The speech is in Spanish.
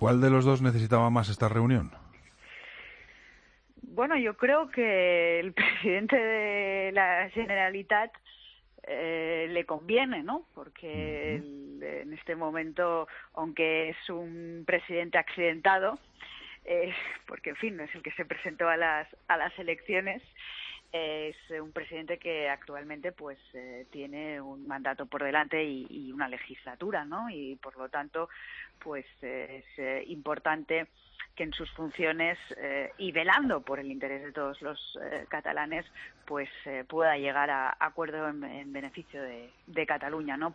¿Cuál de los dos necesitaba más esta reunión? Bueno, yo creo que el presidente de la Generalitat le conviene, ¿no? Porque en este momento, aunque es un presidente accidentado, porque en fin no es el que se presentó a las elecciones, es un presidente que actualmente pues tiene un mandato por delante y una legislatura, ¿no? Y por lo tanto pues es importante que en sus funciones y velando por el interés de todos los catalanes pues pueda llegar a acuerdo en beneficio de Cataluña, ¿no?